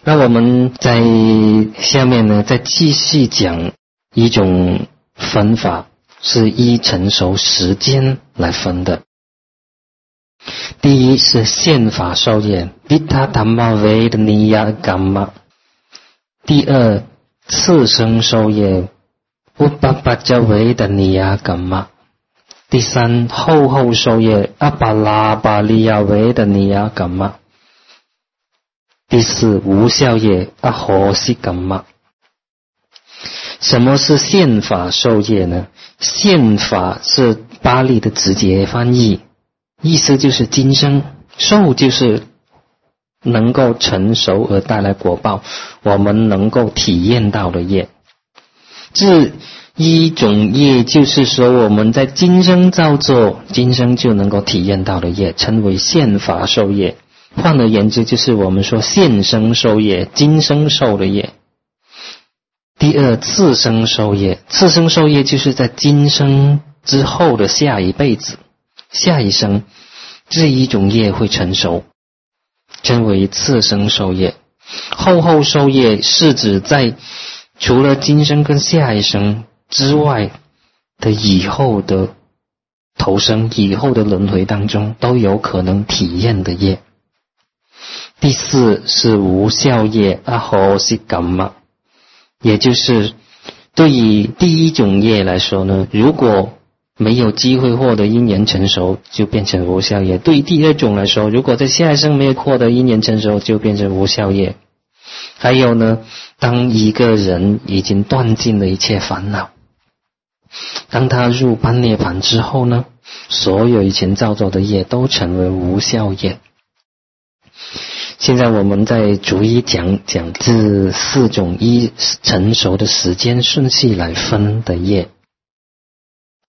那我们在下面呢，再继续讲一种分法，是依成熟时间来分的。第一是现法受业 Ditta Dhamma Vedaniya Kamma。 第二次生受业 Uppapajja Vedaniya Kamma。 第三后受业 Apalabaliya Vedaniya Kamma。 第四无效业 Ahosi Kamma。 什么是现法受业呢？现法是巴利的直接翻译，意思就是今生，受就是能够成熟而带来果报，我们能够体验到的业。这一种业就是说我们在今生造作，今生就能够体验到的业，称为现法受业。换而言之，就是我们说现生受业，今生受的业。第二次生受业，次生受业就是在今生之后的下一辈子，下一生这一种业会成熟，称为次生受业。后受业是指在除了今生跟下一生之外的以后的投生，以后的轮回当中都有可能体验的业。第四是无效业 Ahosi Kamma。 也就是对于第一种业来说呢，如果没有机会获得因缘成熟，就变成无效业。对于第二种来说，如果在下一生没有获得因缘成熟，就变成无效业。还有呢，当一个人已经断尽了一切烦恼，当他入般涅槃之后呢，所有以前造作的业都成为无效业。现在我们再逐一讲讲这四种依成熟的时间顺序来分的业。